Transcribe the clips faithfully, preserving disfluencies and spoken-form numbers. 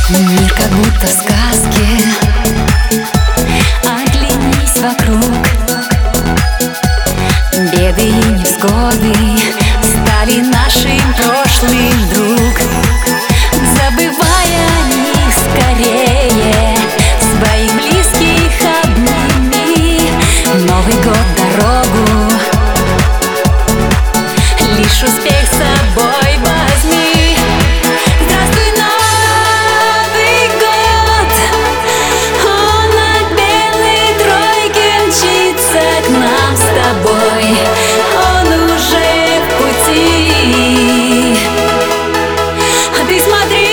Мир как будто в сказке, оглянись вокруг. Беды и невзгоды стали нашим прошлым, друг. Забывай о них скорее, своих близких обними. Новый год дорогу, лишь успех с собой возьми. Здравствуй, Новый год, он на белой тройке мчится к нам с тобой. Он уже в пути, а ты смотри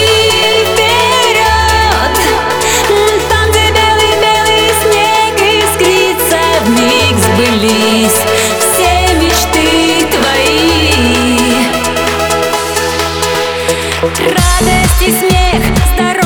вперед, там, где белый-белый снег искрится, вмиг сбылись все мечты твои. Радость и смех, здоровье